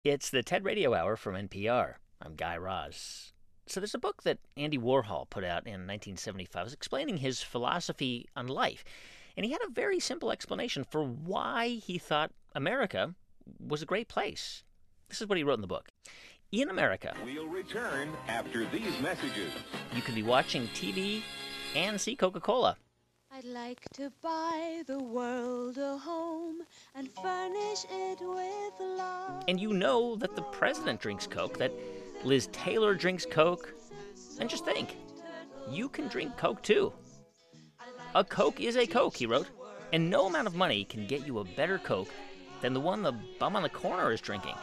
It's the TED Radio Hour from NPR. I'm Guy Raz. So there's a book that Andy Warhol put out in 1975. It was explaining his philosophy on life. And he had a very simple explanation for why he thought America was a great place. This is what he wrote in the book. In America, We'll return after these messages. you can be watching TV and see Coca-Cola. I'd like to buy the world a home and furnish it with love. And you know that the president drinks Coke, that Liz Taylor drinks Coke. And just think, you can drink Coke too. A Coke is a Coke, he wrote, and no amount of money can get you a better Coke than the one the bum on the corner is drinking.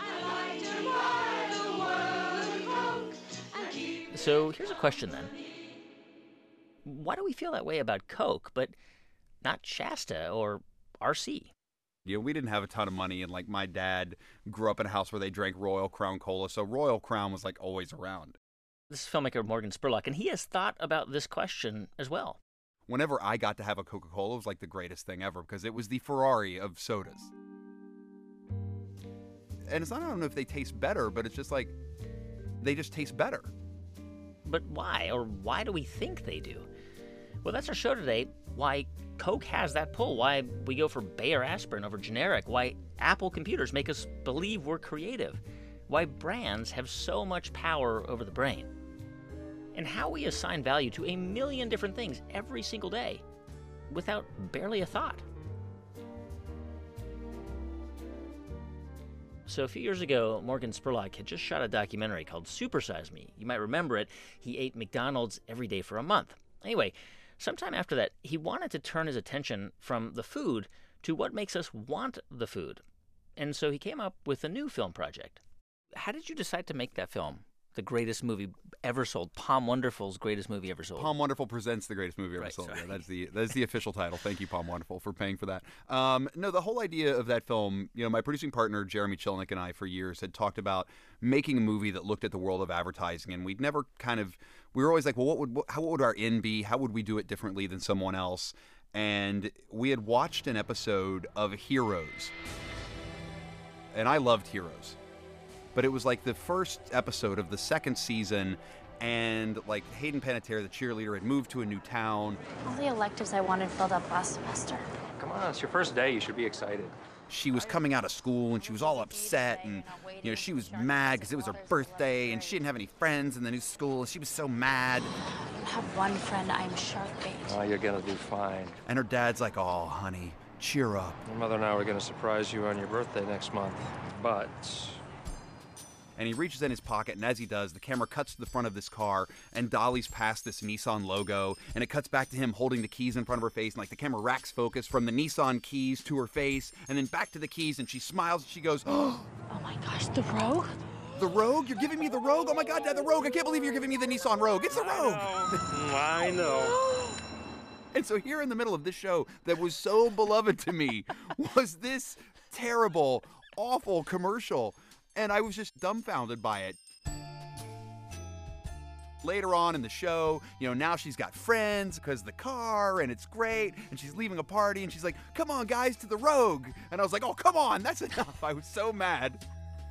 So here's a question then. Why do we feel that way about Coke, but not Shasta or RC? You know, we didn't have a ton of money, and like my dad grew up in a house where they drank Royal Crown Cola, so Royal Crown was like always around. This is filmmaker Morgan Spurlock, and he has thought about this question as well. Whenever I got to have a Coca-Cola, it was like the greatest thing ever because it was the Ferrari of sodas. And it's not, I don't know if they taste better, but it's just like they just taste better. But why? Or why do we think they do? Well, that's our show today. Why Coke has that pull. Why we go for Bayer aspirin over generic. Why Apple computers make us believe we're creative. Why brands have so much power over the brain. And how we assign value to a million different things every single day without barely a thought. So a few years ago, Morgan Spurlock had just shot a documentary called Supersize Me. You might remember it. He ate McDonald's every day for a month. Anyway, sometime after that, he wanted to turn his attention from the food to what makes us want the food. And so he came up with a new film project. How did you decide to make that film? The greatest movie ever sold. Palm Wonderful's greatest movie ever sold. Palm Wonderful presents the greatest movie ever Right, sold. sorry. Yeah, that's the official title. Thank you, Palm Wonderful, for paying for that. No, the whole idea of that film, you know, my producing partner Jeremy Chilnick and I for years had talked about making a movie that looked at the world of advertising, and we'd never we were always like, well, how would our in be? How would we do it differently than someone else? And we had watched an episode of Heroes, and I loved Heroes. But it was like the first episode of the second season, and like Hayden Panettiere, the cheerleader, had moved to a new town. All the electives I wanted filled up last semester. Come on, it's your first day. You should be excited. She was coming out of school, and she was all upset, and you know she was mad because it was her birthday, and she didn't have any friends in the new school, and she was so mad. I have one friend, I'm shark bait. Oh, you're gonna do fine. And her dad's like, "Oh, honey, cheer up." Your mother and I were gonna surprise you on your birthday next month, but And he reaches in his pocket, and as he does, the camera cuts to the front of this car and dollies past this Nissan logo, and it cuts back to him holding the keys in front of her face, and like the camera racks focus from the Nissan keys to her face, and then back to the keys, and she smiles, and she goes, "Oh, Oh my gosh, the Rogue? the Rogue? You're giving me the Rogue? Oh my God, Dad, the Rogue! I can't believe you're giving me the Nissan Rogue. It's the Rogue!" I know. And so here in the middle of this show that was so beloved to me was this terrible, awful commercial. And I was just dumbfounded by it. Later on in the show, you know, now she's got friends because of the car, and it's great, and she's leaving a party, and she's like, "Come on, guys, to the Rogue." And I was like, "Oh, come on, that's enough." I was so mad.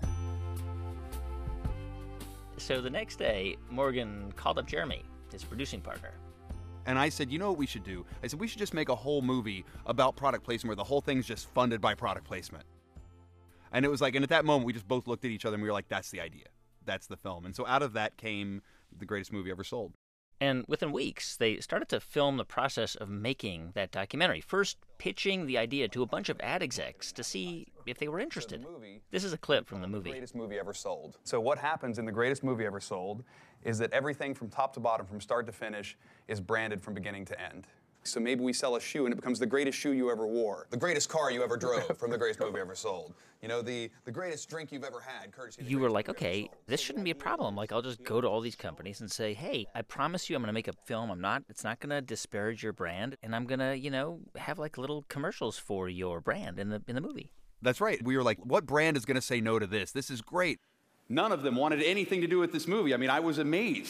So the next day, Morgan called up Jeremy, his producing partner. And I said, "You know what we should do?" I said, "We should just make a whole movie about product placement where the whole thing's just funded by product placement." And it was like, and at that moment, we just both looked at each other and we were like, that's the idea. That's the film. And so out of that came the greatest movie ever sold. And within weeks, they started to film the process of making that documentary, first pitching the idea to a bunch of ad execs to see if they were interested. This is a clip from the movie. Greatest movie ever sold. So what happens in the greatest movie ever sold is that everything from top to bottom, from start to finish, is branded from beginning to end. So maybe we sell a shoe and it becomes the greatest shoe you ever wore, the greatest car you ever drove from the greatest movie ever sold. You know, the greatest drink you've ever had, courtesy of the You were greatest like, movie ever okay, sold. this shouldn't be a problem. Like, I'll just go to all these companies and say, hey, I promise you I'm going to make a film. It's not going to disparage your brand. And I'm going to, have like little commercials for your brand in the movie. That's right. We were like, what brand is going to say no to this? This is great. None of them wanted anything to do with this movie. I mean, I was amazed.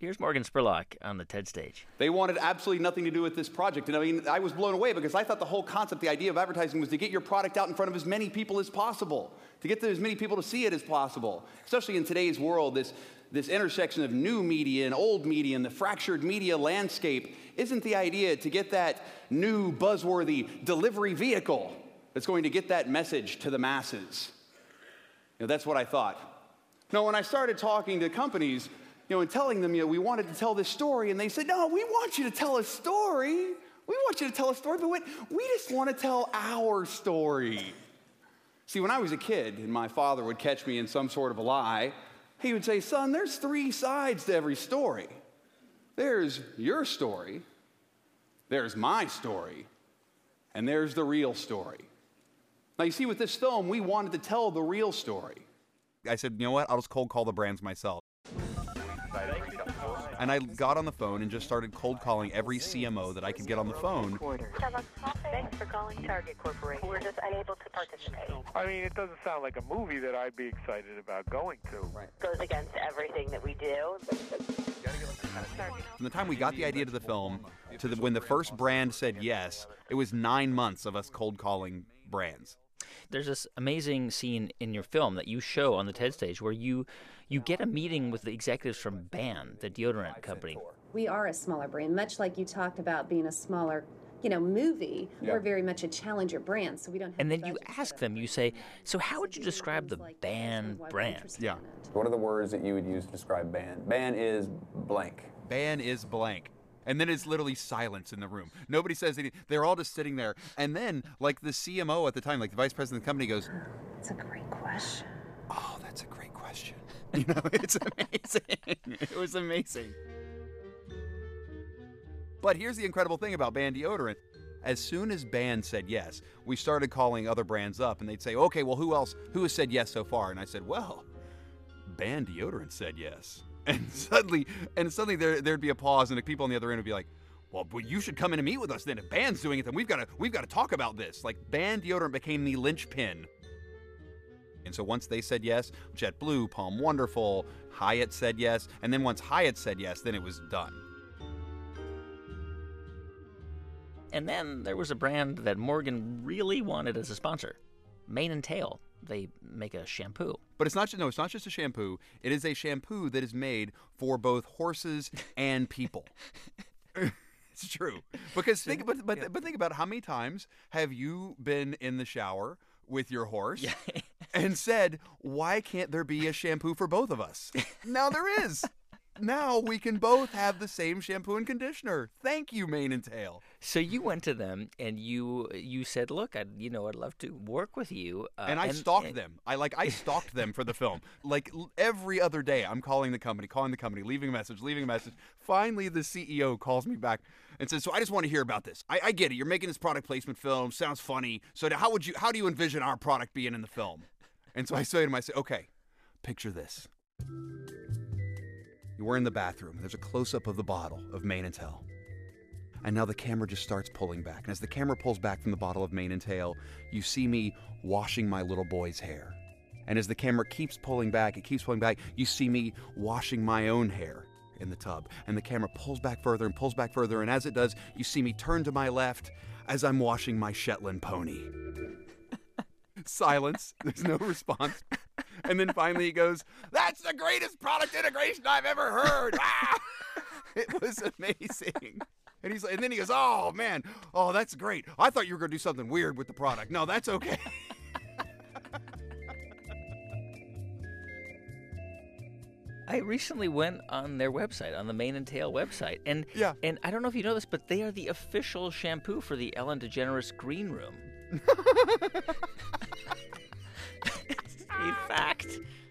Here's Morgan Spurlock on the TED stage. They wanted absolutely nothing to do with this project. And I mean, I was blown away because I thought the whole concept, the idea of advertising was to get your product out in front of as many people as possible, to get as many people to see it as possible. Especially in today's world, this intersection of new media and old media and the fractured media landscape, isn't the idea to get that new buzzworthy delivery vehicle that's going to get that message to the masses. That's what I thought. Now, when I started talking to companies, and telling them, we wanted to tell this story, and they said, no, we want you to tell a story. We want you to tell a story, but we just want to tell our story. See, when I was a kid, and my father would catch me in some sort of a lie, he would say, son, there's 3 sides to every story. There's your story, there's my story, and there's the real story. Now, you see, with this film, we wanted to tell the real story. I said, you know what? I'll just cold call the brands myself. And I got on the phone and just started cold calling every CMO that I could get on the phone. Thanks for calling Target Corporation. We're just unable to participate. I mean, it doesn't sound like a movie that I'd be excited about going to. Right. Goes against everything that we do. From the time we got the idea to the film to when the first brand said yes, it was 9 months of us cold calling brands. There's this amazing scene in your film that you show on the TED stage where you get a meeting with the executives from Ban, the deodorant company. We are a smaller brand, much like you talked about being a smaller, movie. Yeah. We're very much a challenger brand, so we don't have. And then you ask them, you say, so how would you describe the Ban brand? Yeah. What are the words that you would use to describe Ban? Ban is blank. Ban is blank. And then it's literally silence in the room. Nobody says anything. They're all just sitting there. And then, like the CMO at the time, like the vice president of the company goes, "It's a great question." Oh, that's a great question. It's amazing. It was amazing. But here's the incredible thing about Ban deodorant. As soon as Ban said yes, we started calling other brands up, and they'd say, okay, well, who else? Who has said yes so far? And I said, well, Ban deodorant said yes. And suddenly there'd be a pause, and the people on the other end would be like, well, but you should come in and meet with us then. If Ban's doing it, then we've got to talk about this. Like, Ban deodorant became the linchpin. And so once they said yes, JetBlue, Palm Wonderful, Hyatt said yes, and then once Hyatt said yes, then it was done. And then there was a brand that Morgan really wanted as a sponsor, Mane and Tail. They make a shampoo. But it's not just a shampoo. It is a shampoo that is made for both horses and people. It's true. Because think about how many times have you been in the shower with your horse and said, why can't there be a shampoo for both of us? Now there is. Now we can both have the same shampoo and conditioner. Thank you, Mane and Tail. So you went to them and you said, "Look, I'd love to work with you." And I stalked them. I stalked them for the film. Like every other day, I'm calling the company, leaving a message. Finally, the CEO calls me back and says, "So I just want to hear about this. I get it. You're making this product placement film. Sounds funny. So how do you envision our product being in the film?" And so I say to him, "Okay, picture this." We're in the bathroom. There's a close-up of the bottle of Mane and Tail. And now the camera just starts pulling back. And as the camera pulls back from the bottle of Mane and Tail, you see me washing my little boy's hair. And as the camera keeps pulling back, you see me washing my own hair in the tub. And the camera pulls back further. And as it does, you see me turn to my left as I'm washing my Shetland pony. Silence. There's no response. And then finally he goes, "That's the greatest product integration I've ever heard." Ah! It was amazing. And then he goes, "Oh man, that's great. I thought you were going to do something weird with the product. No, that's okay." I recently went on their website, on the Mane and Tail website, and I don't know if you know this, but they are the official shampoo for the Ellen DeGeneres Green Room. A fact.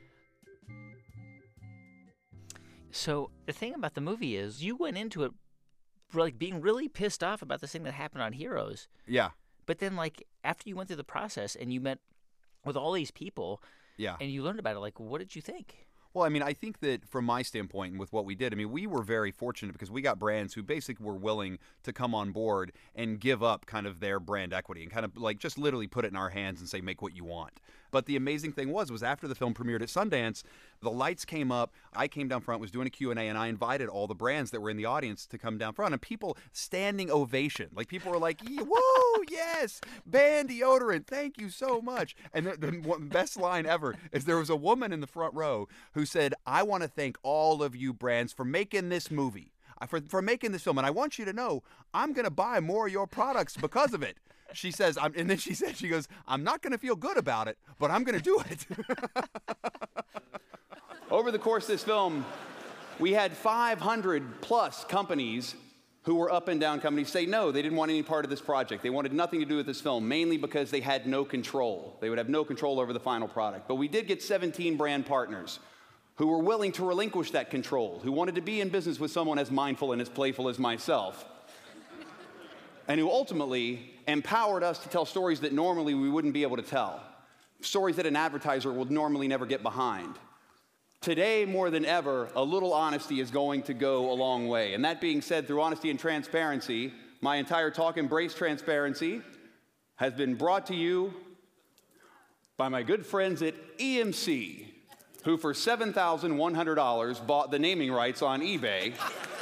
So the thing about the movie is you went into it like being really pissed off about this thing that happened on Heroes. Yeah. But then like after you went through the process and you met with all these people and you learned about it, like what did you think? Well, I mean, I think that from my standpoint and with what we did, I mean, we were very fortunate because we got brands who basically were willing to come on board and give up kind of their brand equity and kind of like just literally put it in our hands and say, make what you want. But the amazing thing was after the film premiered at Sundance, the lights came up, I came down front, was doing a Q&A, and I invited all the brands that were in the audience to come down front, and people standing ovation. Like, people were like, whoa, yes, Band deodorant, thank you so much. And the best line ever is there was a woman in the front row who said, I want to thank all of you brands for making this movie, for making this film, and I want you to know I'm going to buy more of your products because of it. She says, and then she goes, I'm not going to feel good about it, but I'm going to do it. Over the course of this film, we had 500 plus companies who were up and down companies say no, they didn't want any part of this project. They wanted nothing to do with this film, mainly because they had no control. They would have no control over the final product. But we did get 17 brand partners who were willing to relinquish that control, who wanted to be in business with someone as mindful and as playful as myself, and who ultimately empowered us to tell stories that normally we wouldn't be able to tell, stories that an advertiser would normally never get behind. Today, more than ever, a little honesty is going to go a long way. And that being said, through honesty and transparency, my entire talk, Embrace Transparency, has been brought to you by my good friends at EMC, who for $7,100 bought the naming rights on eBay.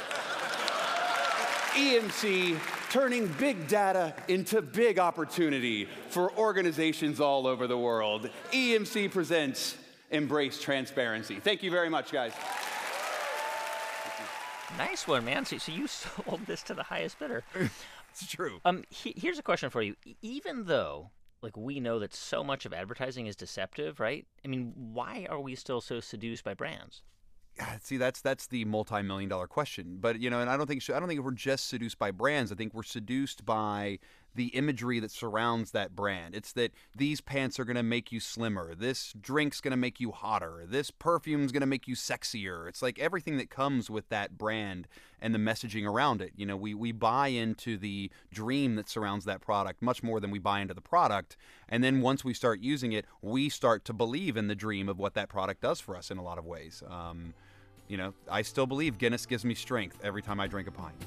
EMC turning big data into big opportunity for organizations all over the world. EMC presents Embrace Transparency. Thank you very much, guys. Nice one, man. So you sold this to the highest bidder. It's true. Here's a question for you. Even though, like, we know that so much of advertising is deceptive, right? I mean, why are we still so seduced by brands? See, that's the multi-million-dollar question. But, and I don't think we're just seduced by brands. I think we're seduced by the imagery that surrounds that brand. It's that these pants are going to make you slimmer. This drink's going to make you hotter. This perfume's going to make you sexier. It's like everything that comes with that brand and the messaging around it. We buy into the dream that surrounds that product much more than we buy into the product. And then once we start using it, we start to believe in the dream of what that product does for us in a lot of ways. I still believe Guinness gives me strength every time I drink a pint.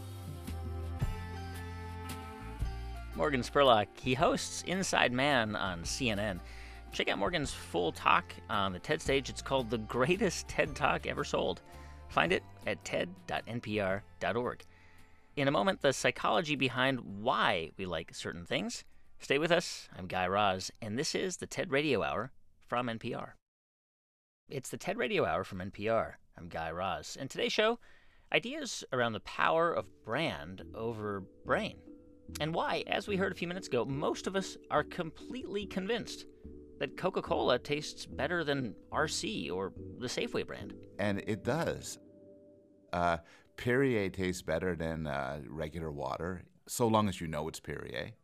Morgan Spurlock, he hosts Inside Man on CNN. Check out Morgan's full talk on the TED stage. It's called The Greatest TED Talk Ever Sold. Find it at ted.npr.org. In a moment, the psychology behind why we like certain things. Stay with us. I'm Guy Raz, and this is the TED Radio Hour from NPR. It's the TED Radio Hour from NPR. I'm Guy Raz, and today's show, ideas around the power of brand over brain. And why, as we heard a few minutes ago, most of us are completely convinced that Coca-Cola tastes better than RC or the Safeway brand. And it does. Perrier tastes better than regular water, so long as you know it's Perrier.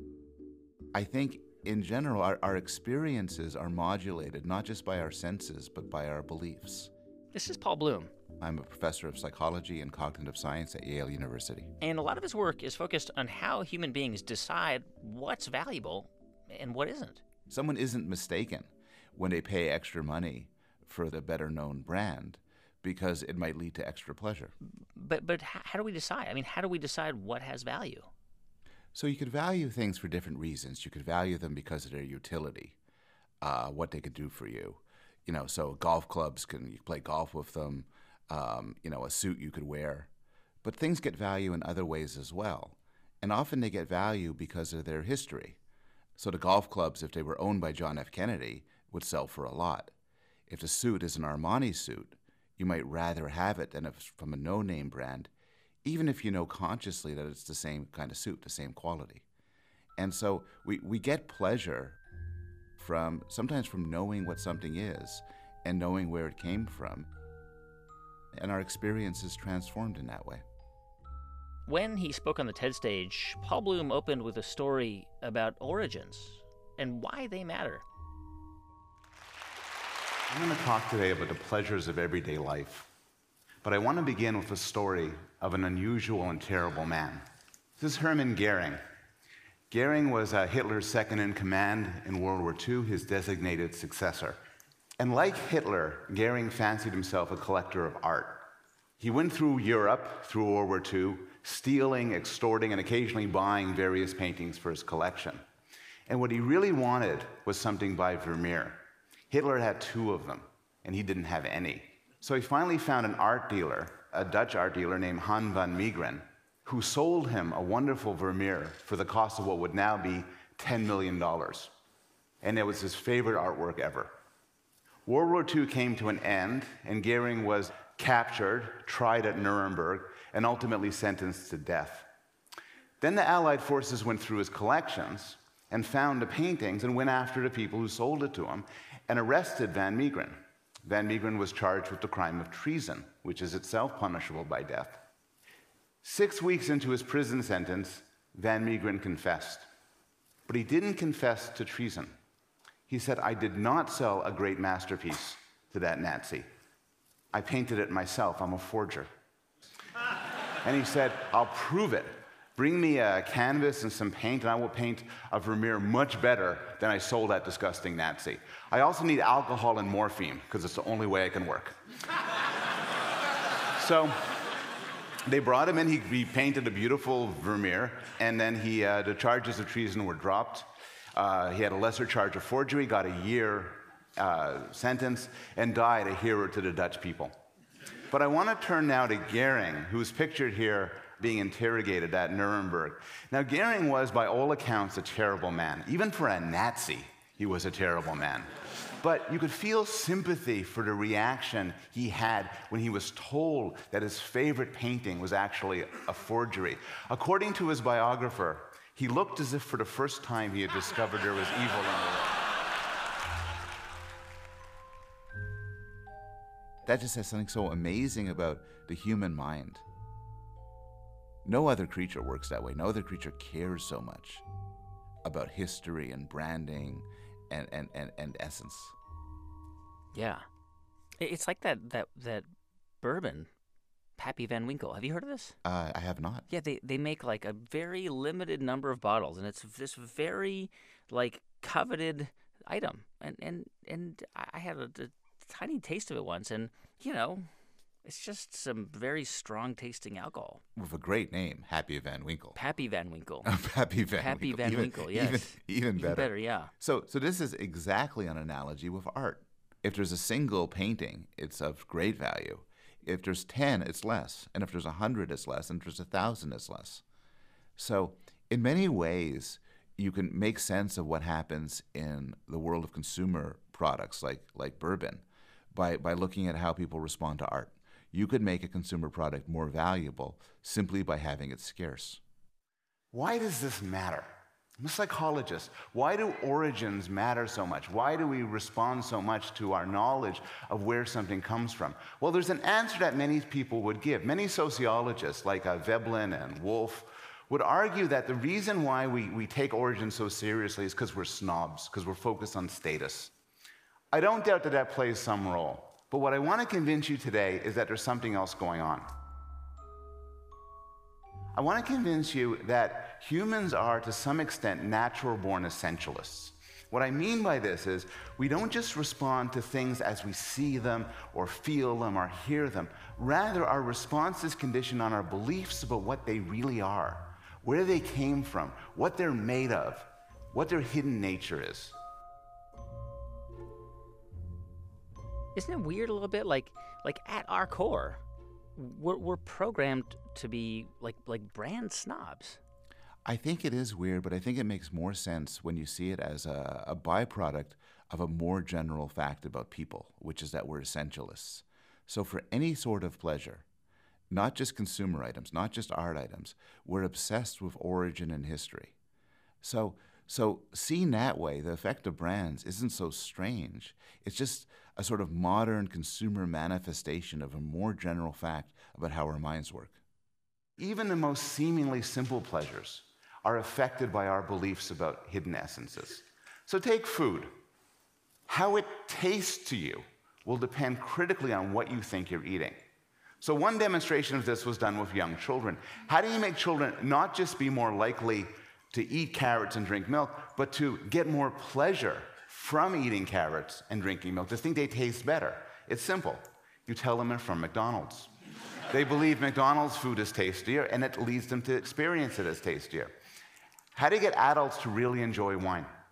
I think, in general, our experiences are modulated not just by our senses, but by our beliefs. This is Paul Bloom. I'm a professor of psychology and cognitive science at Yale University. And a lot of his work is focused on how human beings decide what's valuable and what isn't. Someone isn't mistaken when they pay extra money for the better-known brand because it might lead to extra pleasure. But how do we decide? I mean, how do we decide what has value? So you could value things for different reasons. You could value them because of their utility, what they could do for you. So golf clubs, you play golf with them. A suit you could wear. But things get value in other ways as well. And often they get value because of their history. So the golf clubs, if they were owned by John F. Kennedy, would sell for a lot. If the suit is an Armani suit, you might rather have it than if it's from a no-name brand, even if you know consciously that it's the same kind of suit, the same quality. And so we get pleasure sometimes from knowing what something is and knowing where it came from. And our experience is transformed in that way. When he spoke on the TED stage, Paul Bloom opened with a story about origins and why they matter. I'm going to talk today about the pleasures of everyday life. But I want to begin with a story of an unusual and terrible man. This is Hermann Goering. Goering was Hitler's second-in-command in World War II, his designated successor. And like Hitler, Goering fancied himself a collector of art. He went through Europe, through World War II, stealing, extorting, and occasionally buying various paintings for his collection. And what he really wanted was something by Vermeer. Hitler had 2 of them, and he didn't have any. So he finally found an art dealer, a Dutch art dealer named Han van Meegeren, who sold him a wonderful Vermeer for the cost of what would now be $10 million. And it was his favorite artwork ever. World War II came to an end, and Goering was captured, tried at Nuremberg, and ultimately sentenced to death. Then the Allied forces went through his collections and found the paintings and went after the people who sold it to him and arrested Van Meegeren. Van Meegeren was charged with the crime of treason, which is itself punishable by death. 6 weeks into his prison sentence, Van Meegeren confessed. But he didn't confess to treason. He said, "I did not sell a great masterpiece to that Nazi. I painted it myself. I'm a forger." And he said, "I'll prove it. Bring me a canvas and some paint, and I will paint a Vermeer much better than I sold that disgusting Nazi. I also need alcohol and morphine, because it's the only way I can work." So they brought him in. He painted a beautiful Vermeer, and then the charges of treason were dropped. He had a lesser charge of forgery, got a year sentence, and died a hero to the Dutch people. But I want to turn now to Goering, who's pictured here being interrogated at Nuremberg. Now, Goering was, by all accounts, a terrible man. Even for a Nazi, he was a terrible man. But you could feel sympathy for the reaction he had when he was told that his favorite painting was actually a forgery. According to his biographer, he looked as if for the first time he had discovered there was evil in the world. That just has something so amazing about the human mind. No other creature works that way. No other creature cares so much about history and branding and essence. Yeah. It's like that bourbon, Pappy Van Winkle. Have you heard of this? I have not. Yeah, they make like a very limited number of bottles, and it's this very like coveted item. And I had a tiny taste of it once, and it's just some very strong tasting alcohol. With a great name, Happy Van Winkle. Pappy Van Winkle. Pappy Van Pappy Winkle. Van Winkle, yes. Even better. Better, yeah. So this is exactly an analogy with art. If there's a single painting, it's of great value. If there's 10, it's less. And if there's 100, it's less. And if there's 1,000, it's less. So in many ways, you can make sense of what happens in the world of consumer products like bourbon by looking at how people respond to art. You could make a consumer product more valuable simply by having it scarce. Why does this matter? I'm a psychologist. Why do origins matter so much? Why do we respond so much to our knowledge of where something comes from? Well, there's an answer that many people would give. Many sociologists, like Veblen and Wolff, would argue that the reason why we take origins so seriously is because we're snobs, because we're focused on status. I don't doubt that plays some role. But what I want to convince you today is that there's something else going on. I want to convince you that humans are, to some extent, natural-born essentialists. What I mean by this is we don't just respond to things as we see them or feel them or hear them. Rather, our response is conditioned on our beliefs about what they really are, where they came from, what they're made of, what their hidden nature is. Isn't it weird a little bit? Like at our core, we're programmed to be like brand snobs. I think it is weird, but I think it makes more sense when you see it as a byproduct of a more general fact about people, which is that we're essentialists. So for any sort of pleasure, not just consumer items, not just art items, we're obsessed with origin and history. So seen that way, the effect of brands isn't so strange. It's just a sort of modern consumer manifestation of a more general fact about how our minds work. Even the most seemingly simple pleasures are affected by our beliefs about hidden essences. So take food. How it tastes to you will depend critically on what you think you're eating. So one demonstration of this was done with young children. How do you make children not just be more likely to eat carrots and drink milk, but to get more pleasure from eating carrots and drinking milk, to think they taste better? It's simple. You tell them they're from McDonald's. They believe McDonald's food is tastier, and it leads them to experience it as tastier. How do you get adults to really enjoy wine?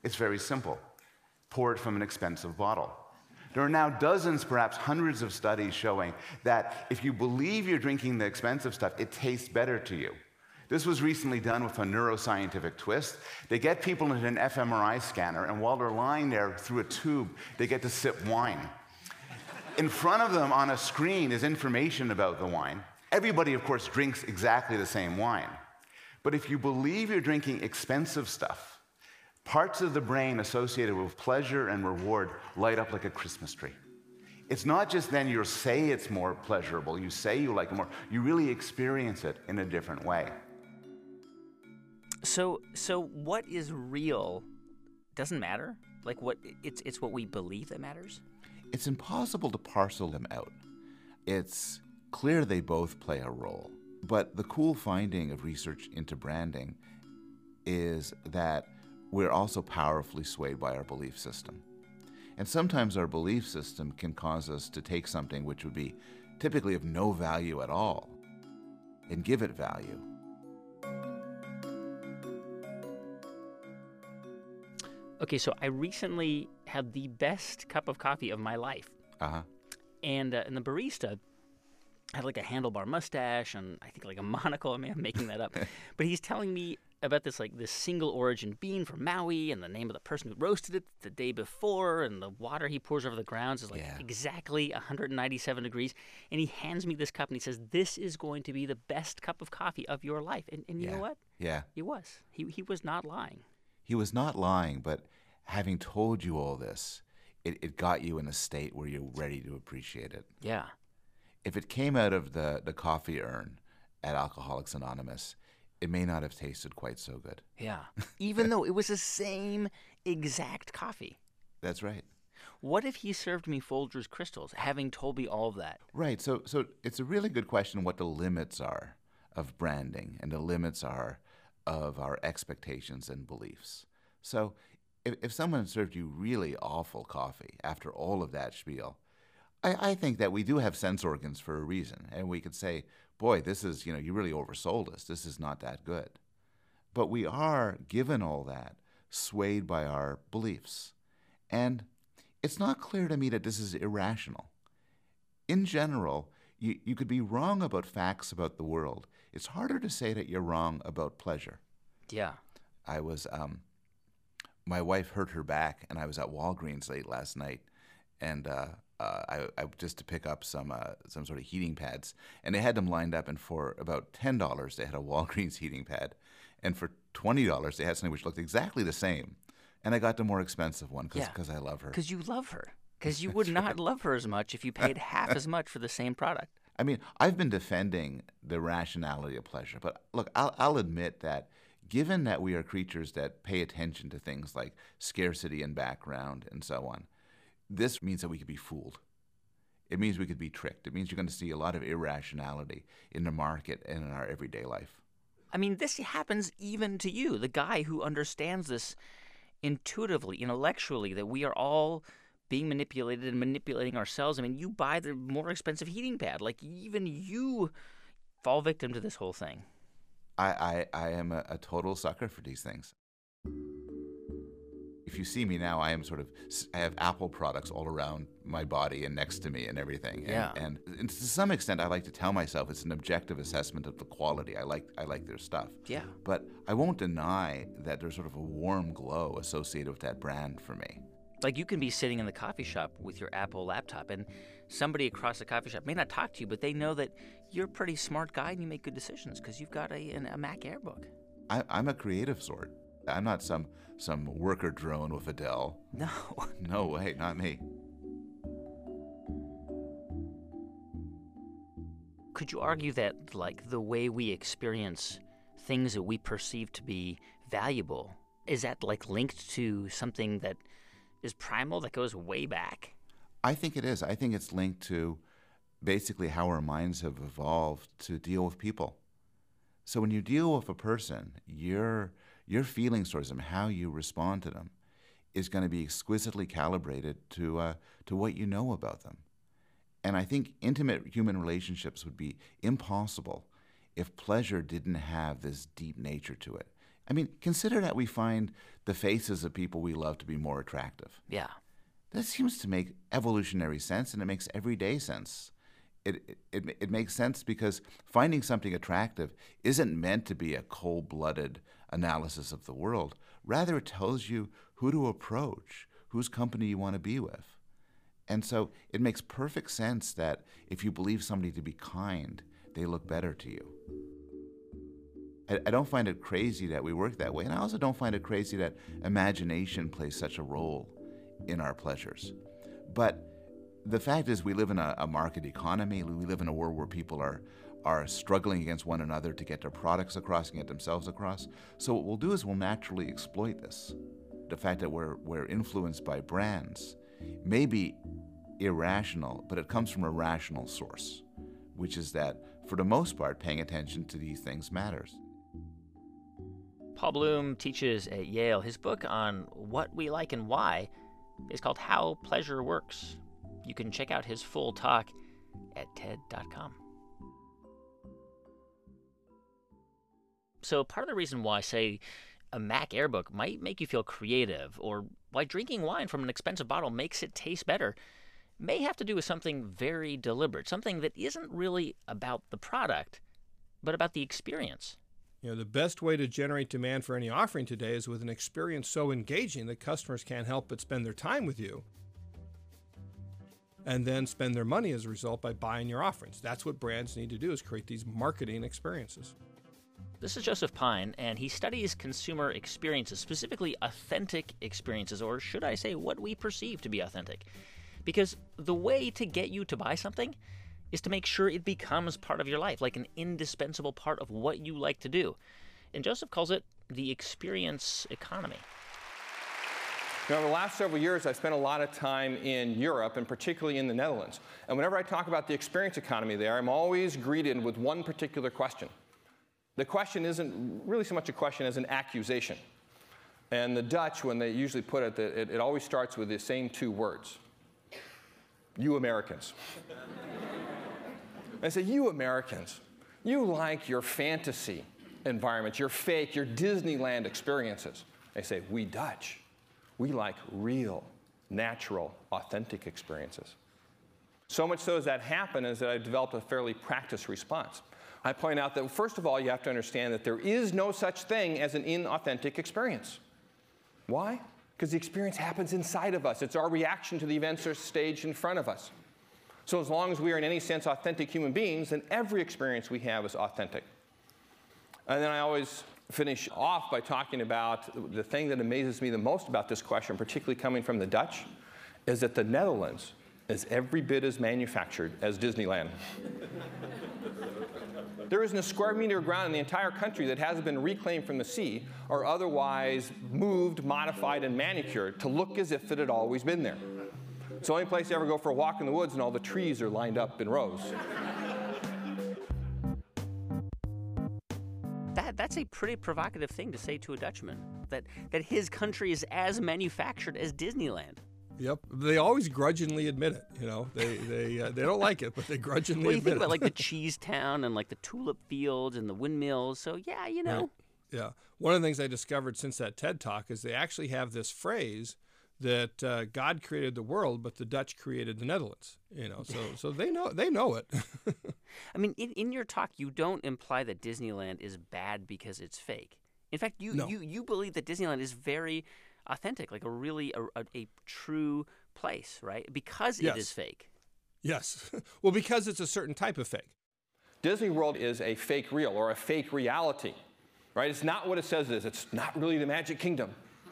It's very simple. Pour it from an expensive bottle. There are now dozens, perhaps hundreds of studies showing that if you believe you're drinking the expensive stuff, it tastes better to you. This was recently done with a neuroscientific twist. They get people into an fMRI scanner, and while they're lying there through a tube, they get to sip wine. In front of them on a screen is information about the wine. Everybody, of course, drinks exactly the same wine. But if you believe you're drinking expensive stuff, parts of the brain associated with pleasure and reward light up like a Christmas tree. It's not just then you say it's more pleasurable, you say you like it more, you really experience it in a different way. So what is real doesn't matter? Like it's what we believe that matters? It's impossible to parcel them out. It's clear they both play a role. But the cool finding of research into branding is that we're also powerfully swayed by our belief system. And sometimes our belief system can cause us to take something which would be typically of no value at all and give it value. Okay, so I recently had the best cup of coffee of my life. And the barista had like a handlebar mustache and I think like a monocle. I mean, I'm making that up. But he's telling me about this single origin bean from Maui and the name of the person who roasted it the day before, and the water he pours over the grounds is exactly 197 degrees. And he hands me this cup and he says, "This is going to be the best cup of coffee of your life." And you know what? Yeah. He was. He was not lying. He was not lying, but having told you all this, it got you in a state where you're ready to appreciate it. Yeah. If it came out of the coffee urn at Alcoholics Anonymous, it may not have tasted quite so good. Yeah. Even though it was the same exact coffee. That's right. What if he served me Folgers crystals, having told me all of that? Right. So it's a really good question what the limits are of branding and the limits are of our expectations and beliefs. So if someone served you really awful coffee after all of that spiel, I think that we do have sense organs for a reason. And we could say, boy, this is, you really oversold us. This is not that good. But we are, given all that, swayed by our beliefs. And it's not clear to me that this is irrational. In general, you could be wrong about facts about the world. It's harder to say that you're wrong about pleasure. Yeah. I was, my wife hurt her back, and I was at Walgreens late last night, and I just to pick up some sort of heating pads, and they had them lined up, and for about $10 they had a Walgreens heating pad, and for $20 they had something which looked exactly the same, and I got the more expensive one because I love her. Because you love her. Because you would not love her as much if you paid half as much for the same product. I mean, I've been defending the rationality of pleasure, but look, I'll admit that given that we are creatures that pay attention to things like scarcity and background and so on, this means that we could be fooled. It means we could be tricked. It means you're going to see a lot of irrationality in the market and in our everyday life. I mean, this happens even to you, the guy who understands this intuitively, intellectually, that we are all being manipulated and manipulating ourselves. I mean, you buy the more expensive heating pad. Like, even you fall victim to this whole thing. I am a total sucker for these things. If you see me now, I have Apple products all around my body and next to me and everything. And to some extent, I like to tell myself it's an objective assessment of the quality. I like their stuff. Yeah. But I won't deny that there's sort of a warm glow associated with that brand for me. Like, you can be sitting in the coffee shop with your Apple laptop, and somebody across the coffee shop may not talk to you, but they know that you're a pretty smart guy and you make good decisions because you've got a Mac Airbook. I'm a creative sort. I'm not some worker drone with a Dell. No. No way, not me. Could you argue that, like, the way we experience things that we perceive to be valuable, is that, like, linked to something that is primal, that goes way back? I think it is. I think it's linked to basically how our minds have evolved to deal with people. So when you deal with a person, your feelings towards them, how you respond to them, is going to be exquisitely calibrated to what you know about them. And I think intimate human relationships would be impossible if pleasure didn't have this deep nature to it. I mean, consider that we find the faces of people we love to be more attractive. Yeah. That seems to make evolutionary sense, and it makes everyday sense. It makes sense because finding something attractive isn't meant to be a cold-blooded analysis of the world. Rather, it tells you who to approach, whose company you want to be with. And so it makes perfect sense that if you believe somebody to be kind, they look better to you. I don't find it crazy that we work that way, and I also don't find it crazy that imagination plays such a role in our pleasures. But the fact is we live in a market economy. We live in a world where people are struggling against one another to get their products across and get themselves across. So what we'll do is we'll naturally exploit this. The fact that we're influenced by brands may be irrational, but it comes from a rational source, which is that, for the most part, paying attention to these things matters. Paul Bloom teaches at Yale. His book on what we like and why is called How Pleasure Works. You can check out his full talk at TED.com. So part of the reason why, say, a Mac Airbook might make you feel creative, or why drinking wine from an expensive bottle makes it taste better, may have to do with something very deliberate, something that isn't really about the product, but about the experience. You know, the best way to generate demand for any offering today is with an experience so engaging that customers can't help but spend their time with you and then spend their money as a result by buying your offerings. That's what brands need to do, is create these marketing experiences. This is Joseph Pine, and he studies consumer experiences, specifically authentic experiences, or should I say what we perceive to be authentic. Because the way to get you to buy something is to make sure it becomes part of your life, like an indispensable part of what you like to do. And Joseph calls it the experience economy. You know, over the last several years, I've spent a lot of time in Europe, and particularly in the Netherlands. And whenever I talk about the experience economy there, I'm always greeted with one particular question. The question isn't really so much a question as an accusation. And the Dutch, when they usually put it, it always starts with the same two words. You Americans. I say, you Americans, you like your fantasy environments, your fake, your Disneyland experiences. They say, we Dutch, we like real, natural, authentic experiences. So much so as that happened is that I've developed a fairly practiced response. I point out that, first of all, you have to understand that there is no such thing as an inauthentic experience. Why? Because the experience happens inside of us. It's our reaction to the events that are staged in front of us. So as long as we are in any sense authentic human beings, then every experience we have is authentic. And then I always finish off by talking about the thing that amazes me the most about this question, particularly coming from the Dutch, is that the Netherlands is every bit as manufactured as Disneyland. There isn't a square meter of ground in the entire country that hasn't been reclaimed from the sea or otherwise moved, modified, and manicured to look as if it had always been there. It's the only place you ever go for a walk in the woods and all the trees are lined up in rows. That's a pretty provocative thing to say to a Dutchman, that his country is as manufactured as Disneyland. Yep, they always grudgingly admit it. You know, they don't like it, but they grudgingly well, you admit think it. about like the cheese town and like the tulip fields and the windmills. So yeah, you know. Right. Yeah, one of the things I discovered since that TED Talk is they actually have this phrase that God created the world, but the Dutch created the Netherlands. You know, so they know it. I mean, in your talk, you don't imply that Disneyland is bad because it's fake. In fact, you believe that Disneyland is very authentic, like a true place, right? Because it is fake. Yes. Well, because it's a certain type of fake. Disney World is a fake real or a fake reality, right? It's not what it says it is. It's not really the Magic Kingdom.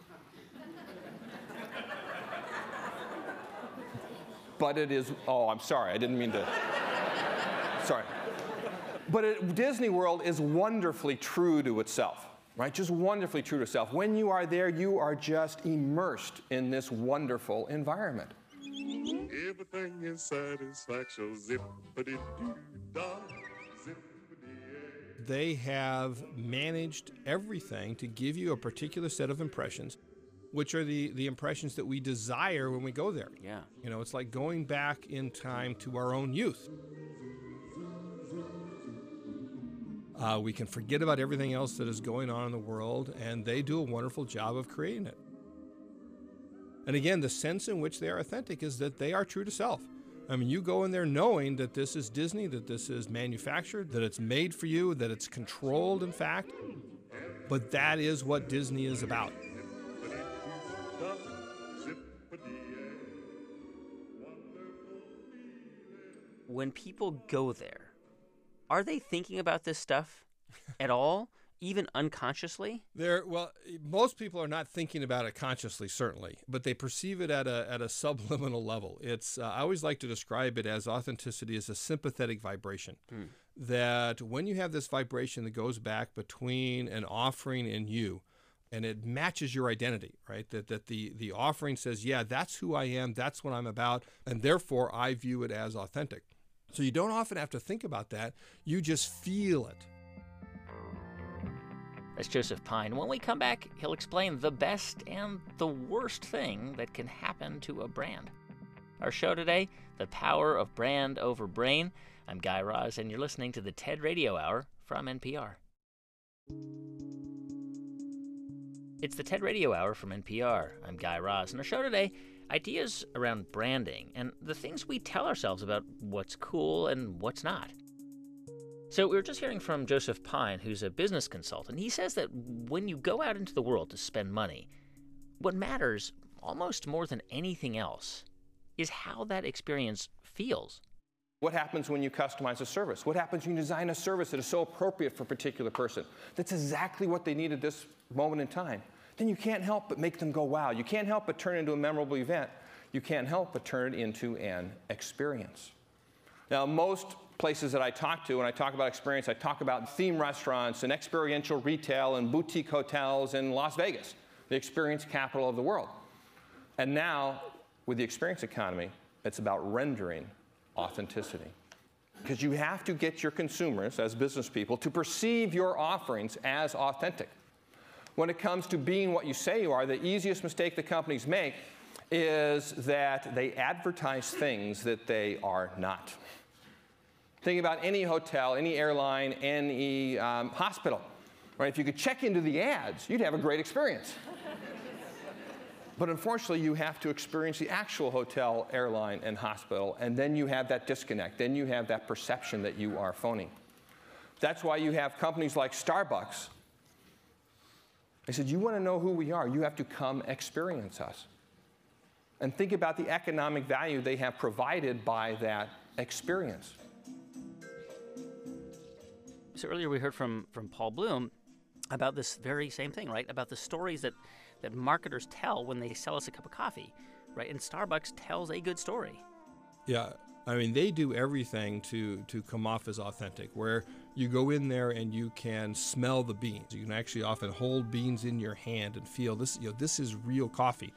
But it is, oh, I'm sorry, I didn't mean to, sorry. But Disney World is wonderfully true to itself, right? Just wonderfully true to itself. When you are there, you are just immersed in this wonderful environment. Everything is satisfaction, zippity-doo-dah, zippity-yay. They have managed everything to give you a particular set of impressions, which are the impressions that we desire when we go there. Yeah. You know, it's like going back in time to our own youth. We can forget about everything else that is going on in the world, and they do a wonderful job of creating it. And again, the sense in which they are authentic is that they are true to self. I mean, you go in there knowing that this is Disney, that this is manufactured, that it's made for you, that it's controlled, in fact. But that is what Disney is about. When people go there, are they thinking about this stuff at all, even unconsciously? Well, most people are not thinking about it consciously, certainly, but they perceive it at a subliminal level. It's I always like to describe it as authenticity as a sympathetic vibration. That when you have this vibration that goes back between an offering and you, and it matches your identity, right? That the offering says, yeah, that's who I am, that's what I'm about, and therefore I view it as authentic. So you don't often have to think about that. You just feel it. That's Joseph Pine. When we come back, he'll explain the best and the worst thing that can happen to a brand. Our show today, The Power of Brand Over Brain. I'm Guy Raz, and you're listening to the TED Radio Hour from NPR. It's the TED Radio Hour from NPR. I'm Guy Raz, and our show today, ideas around branding and the things we tell ourselves about what's cool and what's not. So we were just hearing from Joseph Pine, who's a business consultant. He says that when you go out into the world to spend money, what matters almost more than anything else is how that experience feels. What happens when you customize a service? What happens when you design a service that is so appropriate for a particular person? That's exactly what they need at this moment in time. Then you can't help but make them go, wow. You can't help but turn it into a memorable event. You can't help but turn it into an experience. Now, most places that I talk to, when I talk about experience, I talk about theme restaurants and experiential retail and boutique hotels in Las Vegas, the experience capital of the world. And now, with the experience economy, it's about rendering authenticity. Because you have to get your consumers, as business people, to perceive your offerings as authentic. When it comes to being what you say you are, the easiest mistake that companies make is that they advertise things that they are not. Think about any hotel, any airline, any hospital. Right? If you could check into the ads, you'd have a great experience. But unfortunately, you have to experience the actual hotel, airline, and hospital, and then you have that disconnect. Then you have that perception that you are phony. That's why you have companies like Starbucks. They said, you want to know who we are, you have to come experience us. And think about the economic value they have provided by that experience. So earlier we heard from Paul Bloom about this very same thing, right? About the stories that marketers tell when they sell us a cup of coffee, right? And Starbucks tells a good story. Yeah, I mean, they do everything to come off as authentic, where you go in there and you can smell the beans. You can actually often hold beans in your hand and feel this, this is real coffee.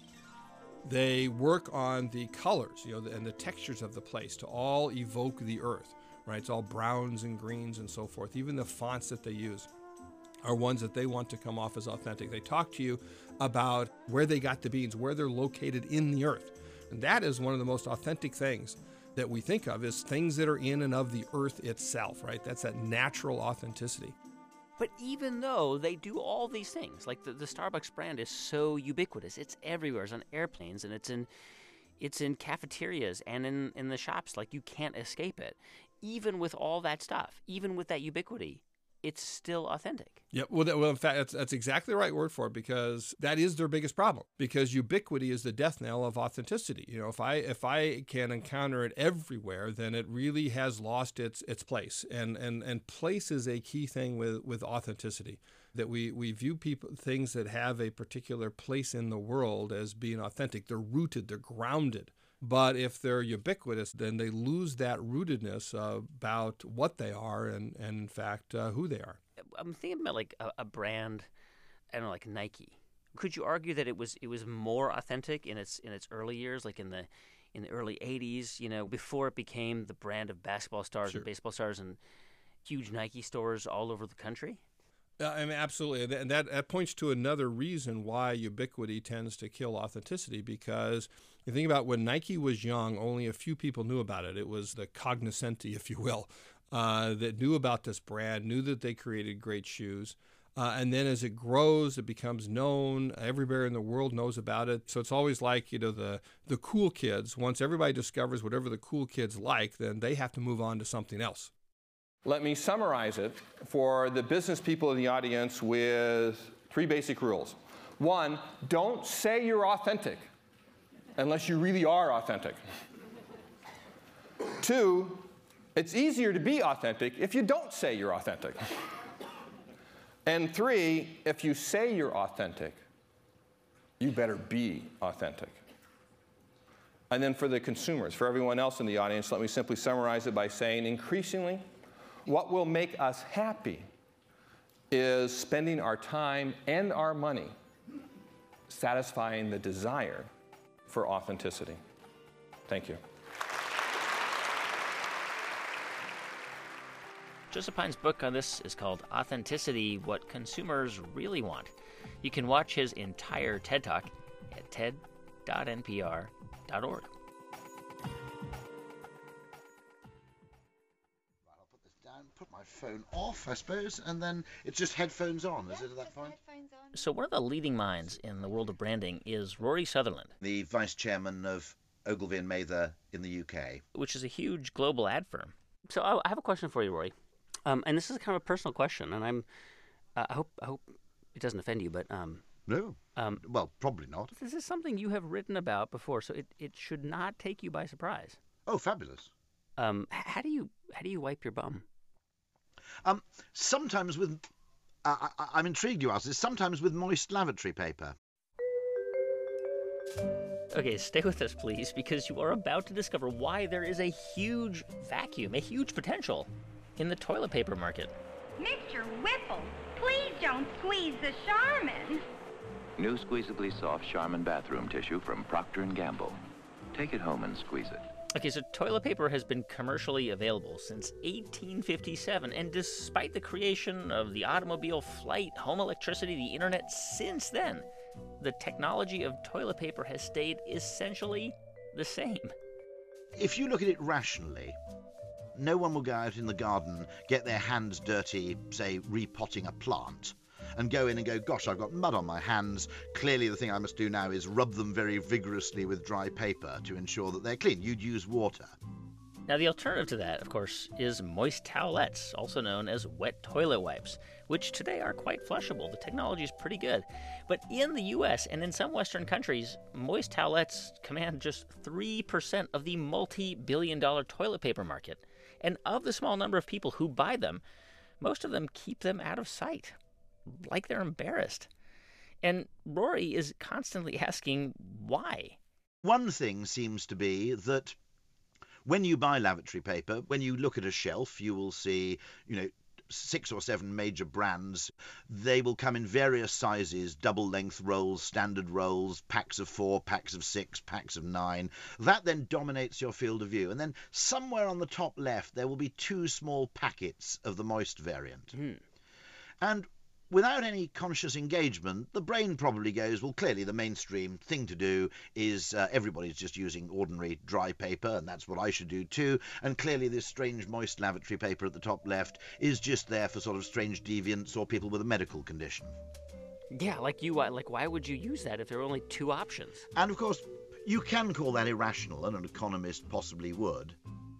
They work on the colors, and the textures of the place to all evoke the earth, right? It's all browns and greens and so forth. Even the fonts that they use are ones that they want to come off as authentic. They talk to you about where they got the beans, where they're located in the earth. And that is one of the most authentic things that we think of, is things that are in and of the earth itself, right? That's that natural authenticity. But even though they do all these things, like the Starbucks brand is so ubiquitous, it's everywhere. It's on airplanes, and it's in cafeterias and in the shops. Like, you can't escape it. Even with all that stuff, even with that ubiquity, it's still authentic. Yeah, well, in fact, that's exactly the right word for it, because that is their biggest problem. Because ubiquity is the death knell of authenticity. If I can encounter it everywhere, then it really has lost its place. And place is a key thing with authenticity. That we view things that have a particular place in the world as being authentic. They're rooted, they're grounded. But if they're ubiquitous, then they lose that rootedness about what they are and in fact, who they are. I'm thinking about like a brand, I don't know, like Nike. Could you argue that it was more authentic in its early years, like in the early 80s, before it became the brand of basketball stars and baseball stars and huge Nike stores all over the country? I mean, absolutely. And that points to another reason why ubiquity tends to kill authenticity, because you think about when Nike was young, only a few people knew about it. It was the cognoscenti, if you will. that knew about this brand, knew that they created great shoes. And then as it grows, it becomes known. Everywhere in the world knows about it. So it's always like, the cool kids. Once everybody discovers whatever the cool kids like, then they have to move on to something else. Let me summarize it for the business people in the audience with 3 basic rules. 1, don't say you're authentic unless you really are authentic. 2, it's easier to be authentic if you don't say you're authentic. And 3, if you say you're authentic, you better be authentic. And then for the consumers, for everyone else in the audience, let me simply summarize it by saying, increasingly, what will make us happy is spending our time and our money satisfying the desire for authenticity. Thank you. Joseph Pine's book on this is called Authenticity, What Consumers Really Want. You can watch his entire TED Talk at ted.npr.org. I'll put this down, put my phone off, I suppose, and then it's just headphones on. Is that fine? So one of the leading minds in the world of branding is Rory Sutherland, the vice chairman of Ogilvy and Mather in the UK, which is a huge global ad firm. So I have a question for you, Rory. And this is kind of a personal question, and I hope it doesn't offend you, but no, well, probably not. This is something you have written about before, so it should not take you by surprise. Oh, fabulous! How do you wipe your bum? Sometimes with, I'm intrigued you asked this. Sometimes with moist lavatory paper. Okay, stay with us, please, because you are about to discover why there is a huge vacuum, a huge potential in the toilet paper market. Mr. Whipple, please don't squeeze the Charmin. New squeezably soft Charmin bathroom tissue from Procter & Gamble. Take it home and squeeze it. Okay, so toilet paper has been commercially available since 1857, and despite the creation of the automobile, flight, home electricity, the internet since then, the technology of toilet paper has stayed essentially the same. If you look at it rationally, no one will go out in the garden, get their hands dirty, say, repotting a plant, and go in and go, gosh, I've got mud on my hands. Clearly the thing I must do now is rub them very vigorously with dry paper to ensure that they're clean. You'd use water. Now, the alternative to that, of course, is moist towelettes, also known as wet toilet wipes, which today are quite flushable. The technology is pretty good. But in the U.S. and in some Western countries, moist towelettes command just 3% of the multi-billion-dollar toilet paper market. And of the small number of people who buy them, most of them keep them out of sight, like they're embarrassed. And Rory is constantly asking why. One thing seems to be that when you buy lavatory paper, when you look at a shelf, you will see, 6 or 7 major brands. They will come in various sizes, double-length rolls, standard rolls, packs of 4, packs of 6, packs of 9. That then dominates your field of view. And then somewhere on the top left, there will be 2 small packets of the moist variant. And without any conscious engagement, the brain probably goes, well, clearly the mainstream thing to do is everybody's just using ordinary dry paper, and that's what I should do too. And clearly this strange moist lavatory paper at the top left is just there for sort of strange deviants or people with a medical condition. Yeah, why would you use that if there are only 2 options? And of course, you can call that irrational, and an economist possibly would.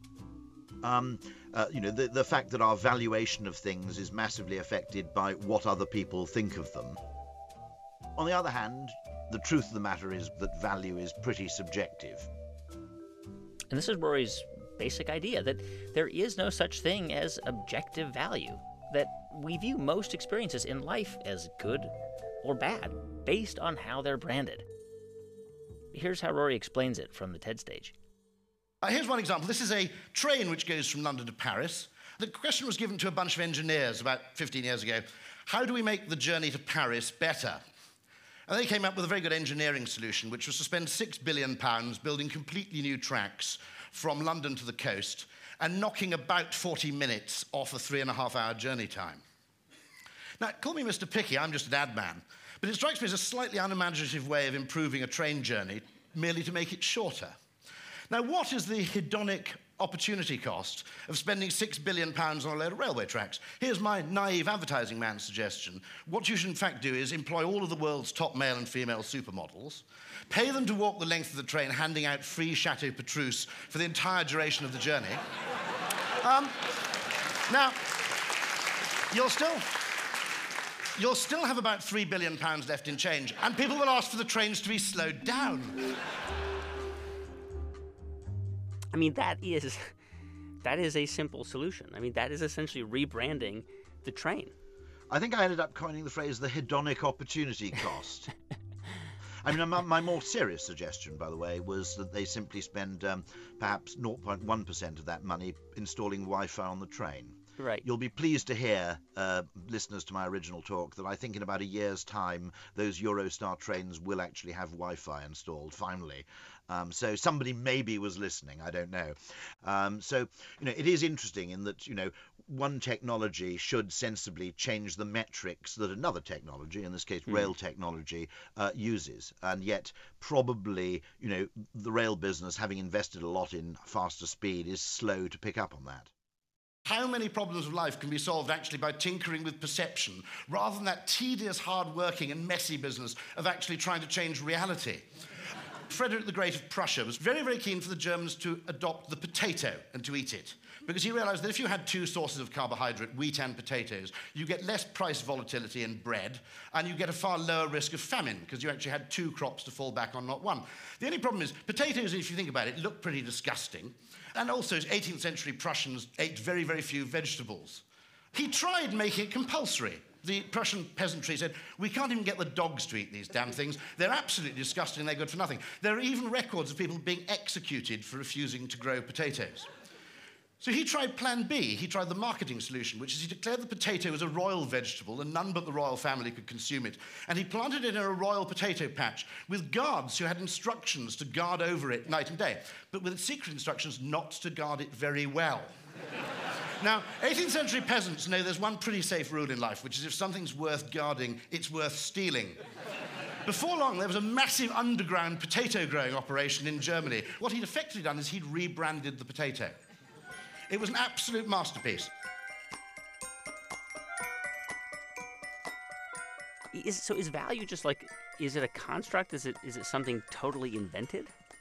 The fact that our valuation of things is massively affected by what other people think of them. On the other hand, the truth of the matter is that value is pretty subjective. And this is Rory's basic idea, that there is no such thing as objective value, that we view most experiences in life as good or bad, based on how they're branded. Here's how Rory explains it from the TED stage. Here's one example. This is a train which goes from London to Paris. The question was given to a bunch of engineers about 15 years ago, how do we make the journey to Paris better? And they came up with a very good engineering solution, which was to spend £6 billion building completely new tracks from London to the coast and knocking about 40 minutes off a 3.5-hour journey time. Now, call me Mr. Picky, I'm just an ad man, but it strikes me as a slightly unimaginative way of improving a train journey merely to make it shorter. Now, what is the hedonic opportunity cost of spending £6 billion on a load of railway tracks. Here's my naive advertising man's suggestion. What you should in fact do is employ all of the world's top male and female supermodels, pay them to walk the length of the train handing out free Chateau Petrus for the entire duration of the journey. Now, you'll still have about £3 billion left in change, and people will ask for the trains to be slowed down. I mean, that is a simple solution. I mean, that is essentially rebranding the train. I think I ended up coining the phrase the hedonic opportunity cost. I mean, my more serious suggestion, by the way, was that they simply spend perhaps 0.1% of that money installing Wi-Fi on the train. Right. You'll be pleased to hear, listeners to my original talk, that I think in about a year's time, those Eurostar trains will actually have Wi-Fi installed, finally. So somebody maybe was listening, I don't know. So, it is interesting in that, one technology should sensibly change the metrics that another technology, in this case rail technology, uses. And yet probably, the rail business, having invested a lot in faster speed, is slow to pick up on that. How many problems of life can be solved actually by tinkering with perception, rather than that tedious, hard-working and messy business of actually trying to change reality? Frederick the Great of Prussia was very, very keen for the Germans to adopt the potato and to eat it, because he realized that if you had two sources of carbohydrate, wheat and potatoes, you get less price volatility in bread, and you get a far lower risk of famine, because you actually had two crops to fall back on, not one. The only problem is, potatoes, if you think about it, look pretty disgusting, and also 18th century Prussians ate very, very few vegetables. He tried making it compulsory. The Prussian peasantry said, we can't even get the dogs to eat these damn things. They're absolutely disgusting, they're good for nothing. There are even records of people being executed for refusing to grow potatoes. So he tried Plan B. He tried the marketing solution, which is he declared the potato as a royal vegetable and none but the royal family could consume it. And he planted it in a royal potato patch with guards who had instructions to guard over it night and day, but with secret instructions not to guard it very well. Now, 18th century peasants know there's one pretty safe rule in life, which is if something's worth guarding, it's worth stealing. Before long, there was a massive underground potato growing operation in Germany. What he'd effectively done is he'd rebranded the potato. It was an absolute masterpiece. So is value just like, is it a construct? Is it something totally invented?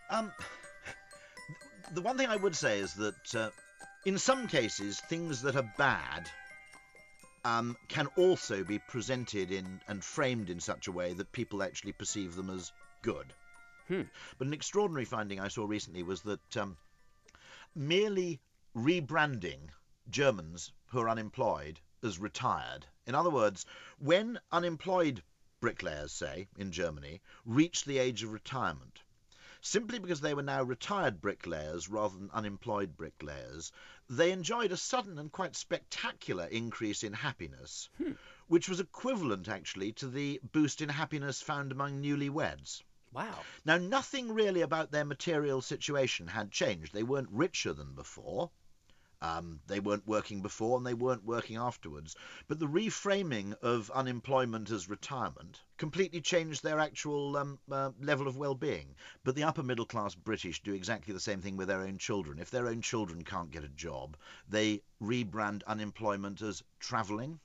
The one thing I would say is that in some cases, things that are bad can also be presented in and framed in such a way that people actually perceive them as good. But an extraordinary finding I saw recently was that merely rebranding Germans who are unemployed as retired. In other words, when unemployed bricklayers, say, in Germany, reached the age of retirement, simply because they were now retired bricklayers rather than unemployed bricklayers, they enjoyed a sudden and quite spectacular increase in happiness, which was equivalent, actually, to the boost in happiness found among newlyweds. Wow. Now, nothing really about their material situation had changed. They weren't richer than before. They weren't working before and they weren't working afterwards. But the reframing of unemployment as retirement completely changed their actual level of well-being. But the upper middle-class British do exactly the same thing with their own children. If their own children can't get a job, they rebrand unemployment as travelling.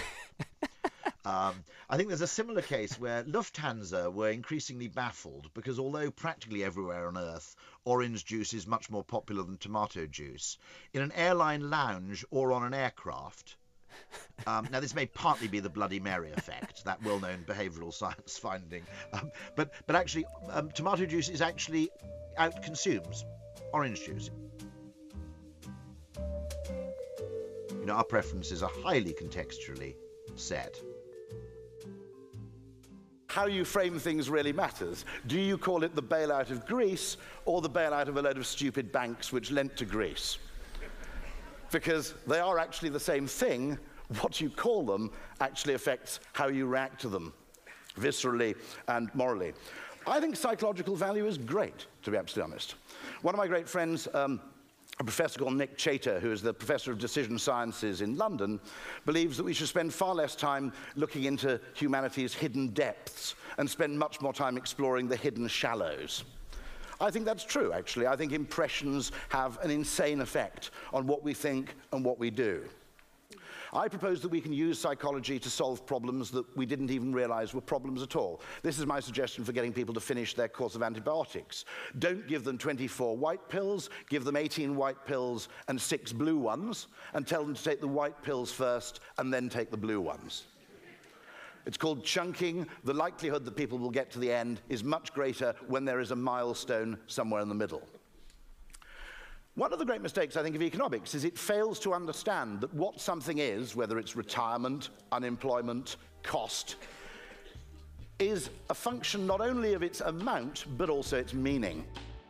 I think there's a similar case where Lufthansa were increasingly baffled because although practically everywhere on Earth orange juice is much more popular than tomato juice, in an airline lounge or on an aircraft, now this may partly be the Bloody Mary effect, that well-known behavioural science finding, but actually tomato juice is actually outconsumes orange juice. Our preferences are highly contextually set. How you frame things really matters. Do you call it the bailout of Greece or the bailout of a load of stupid banks which lent to Greece? Because they are actually the same thing. What you call them actually affects how you react to them, viscerally and morally. I think psychological value is great, to be absolutely honest. One of my great friends, a professor called Nick Chater, who is the professor of decision sciences in London, believes that we should spend far less time looking into humanity's hidden depths and spend much more time exploring the hidden shallows. I think that's true, actually. I think impressions have an insane effect on what we think and what we do. I propose that we can use psychology to solve problems that we didn't even realize were problems at all. This is my suggestion for getting people to finish their course of antibiotics. Don't give them 24 white pills, give them 18 white pills and 6 blue ones, and tell them to take the white pills first and then take the blue ones. It's called chunking. The likelihood that people will get to the end is much greater when there is a milestone somewhere in the middle. One of the great mistakes, I think, of economics is it fails to understand that what something is, whether it's retirement, unemployment, cost, is a function not only of its amount, but also its meaning.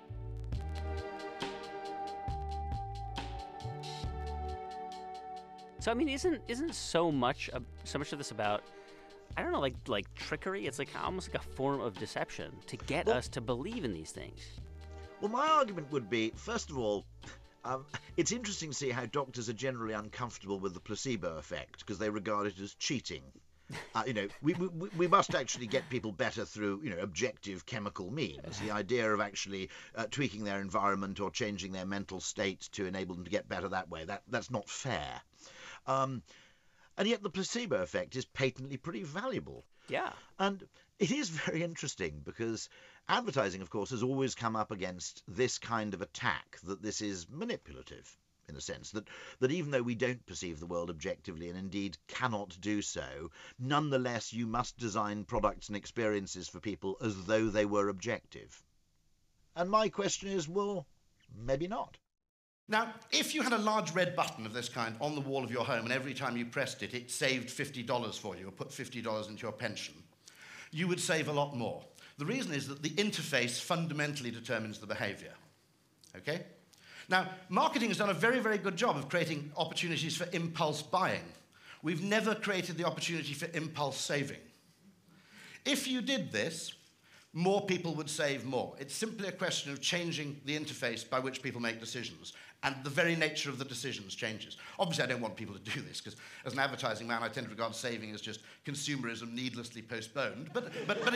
So, I mean, isn't so much of this about, I don't know, like trickery? It's like almost like a form of deception to get us to believe in these things. Well, my argument would be, first of all, it's interesting to see how doctors are generally uncomfortable with the placebo effect because they regard it as cheating. We must actually get people better through, objective chemical means. The idea of actually tweaking their environment or changing their mental state to enable them to get better that way, that's not fair. And yet the placebo effect is patently pretty valuable. Yeah. And it is very interesting because advertising, of course, has always come up against this kind of attack, that this is manipulative, in a sense, that even though we don't perceive the world objectively and indeed cannot do so, nonetheless you must design products and experiences for people as though they were objective. And my question is, well, maybe not. Now, if you had a large red button of this kind on the wall of your home and every time you pressed it, it saved $50 for you or put $50 into your pension, you would save a lot more. The reason is that the interface fundamentally determines the behavior. Okay? Now, marketing has done a very, very good job of creating opportunities for impulse buying. We've never created the opportunity for impulse saving. If you did this, more people would save more. It's simply a question of changing the interface by which people make decisions, and the very nature of the decisions changes. Obviously, I don't want people to do this, because as an advertising man, I tend to regard saving as just consumerism needlessly postponed. But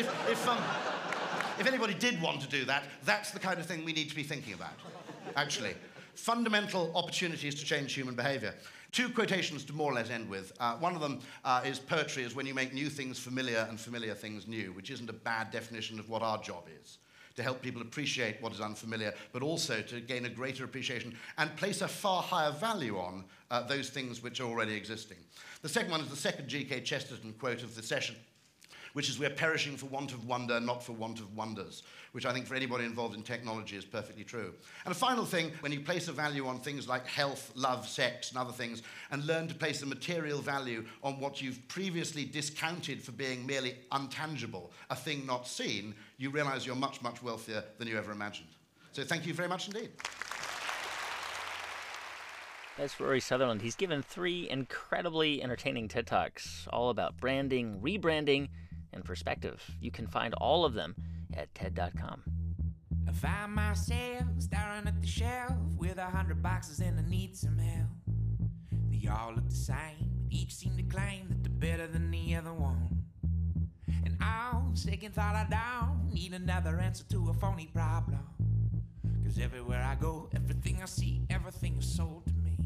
if anybody did want to do that, that's the kind of thing we need to be thinking about, actually. Fundamental opportunities to change human behavior. 2 quotations to more or less end with. One of them is poetry is when you make new things familiar and familiar things new, which isn't a bad definition of what our job is, to help people appreciate what is unfamiliar, but also to gain a greater appreciation and place a far higher value on those things which are already existing. The second one is the second G.K. Chesterton quote of the session, which is, we're perishing for want of wonder, not for want of wonders, which I think for anybody involved in technology is perfectly true. And a final thing, when you place a value on things like health, love, sex, and other things, and learn to place a material value on what you've previously discounted for being merely untangible, a thing not seen, you realize you're much, much wealthier than you ever imagined. So thank you very much indeed. That's Rory Sutherland. He's given 3 incredibly entertaining TED Talks, all about branding, rebranding, and perspective. You can find all of them at TED.com. I find myself staring at the shelf with 100 boxes and I need some help. They all look the same, but each seem to claim that they're better than the other one. And on second thought I don't need another answer to a phony problem. 'Cause everywhere I go, everything I see, everything is sold to me.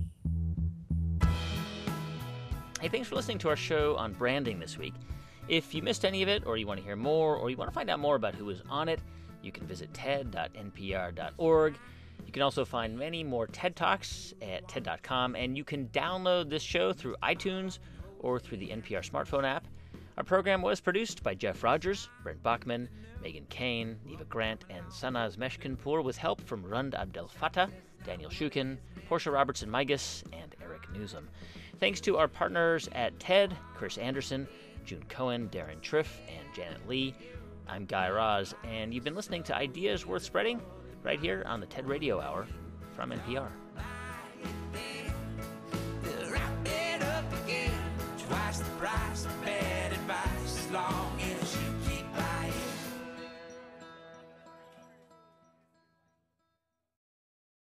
Hey, thanks for listening to our show on branding this week. If you missed any of it, or you want to hear more, or you want to find out more about who was on it, you can visit ted.npr.org. You can also find many more TED Talks at ted.com, and you can download this show through iTunes or through the NPR smartphone app. Our program was produced by Jeff Rogers, Brent Bachman, Megan Kane, Neva Grant, and Sanaz Meshkinpour, with help from Rund Abdel Fattah, Daniel Shukin, Portia Robertson-Migas, and Eric Newsom. Thanks to our partners at TED, Chris Anderson, June Cohen, Darren Triff, and Janet Lee. I'm Guy Raz, and you've been listening to Ideas Worth Spreading right here on the TED Radio Hour from NPR.